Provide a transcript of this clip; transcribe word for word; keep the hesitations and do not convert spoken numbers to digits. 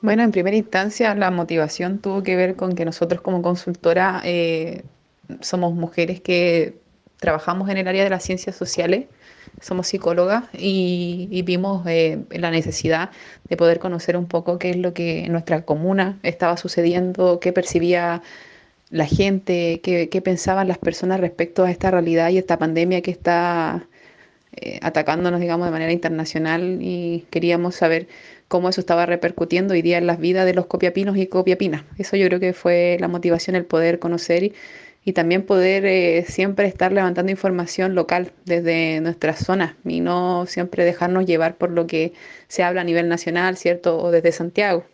Bueno, en primera instancia, la motivación tuvo que ver con que nosotros como consultora eh, somos mujeres que trabajamos en el área de las ciencias sociales, somos psicólogas y, y vimos eh, la necesidad de poder conocer un poco qué es lo que en nuestra comuna estaba sucediendo, qué percibía la gente, qué, qué pensaban las personas respecto a esta realidad y esta pandemia que está eh, atacándonos, digamos, de manera internacional y queríamos saber cómo eso estaba repercutiendo hoy día en las vidas de los copiapinos y copiapinas. Eso yo creo que fue la motivación, el poder conocer y, y también poder eh, siempre estar levantando información local desde nuestras zonas y no siempre dejarnos llevar por lo que se habla a nivel nacional, ¿cierto? O desde Santiago.